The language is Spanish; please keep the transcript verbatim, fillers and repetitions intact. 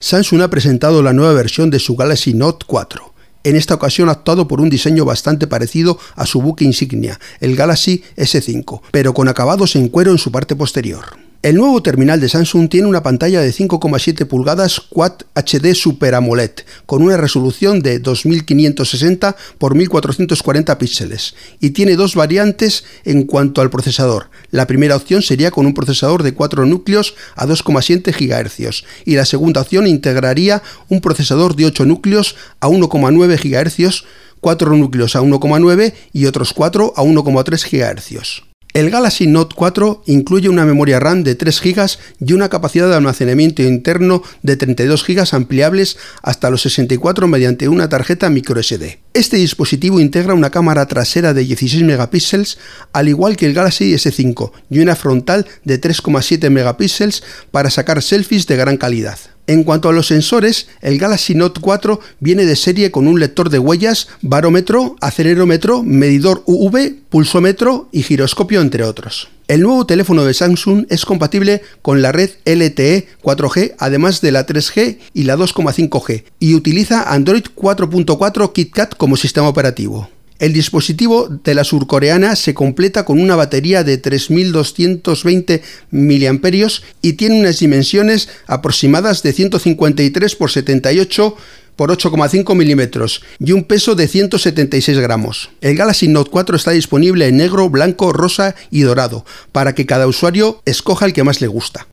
Samsung ha presentado la nueva versión de su Galaxy Note cuatro. En esta ocasión ha optado por un diseño bastante parecido a su buque insignia, el Galaxy ese cinco, pero con acabados en cuero en su parte posterior. El nuevo terminal de Samsung tiene una pantalla de cinco coma siete pulgadas Quad H D Super AMOLED con una resolución de dos mil quinientos sesenta por mil cuatrocientos cuarenta píxeles y tiene dos variantes en cuanto al procesador. La primera opción sería con un procesador de cuatro núcleos a dos coma siete gigahercios y la segunda opción integraría un procesador de ocho núcleos a uno coma nueve gigahercios, cuatro núcleos a uno coma nueve y otros cuatro a uno coma tres gigahercios. El Galaxy Note cuatro incluye una memoria RAM de tres gigas y una capacidad de almacenamiento interno de treinta y dos gigas ampliables hasta los sesenta y cuatro mediante una tarjeta microSD. Este dispositivo integra una cámara trasera de dieciséis megapíxeles, al igual que el Galaxy ese cinco, y una frontal de tres coma siete megapíxeles para sacar selfies de gran calidad. En cuanto a los sensores, el Galaxy Note cuatro viene de serie con un lector de huellas, barómetro, acelerómetro, medidor U V, pulsómetro y giroscopio, entre otros. El nuevo teléfono de Samsung es compatible con la red L T E cuatro G, además de la tres G y la dos coma cinco G, y utiliza Android cuatro punto cuatro KitKat como sistema operativo. El dispositivo de la surcoreana se completa con una batería de tres mil doscientos veinte miliamperios hora y tiene unas dimensiones aproximadas de ciento cincuenta y tres por setenta y ocho por ocho coma cinco milímetros y un peso de ciento setenta y seis gramos. El Galaxy Note cuatro está disponible en negro, blanco, rosa y dorado, para que cada usuario escoja el que más le gusta.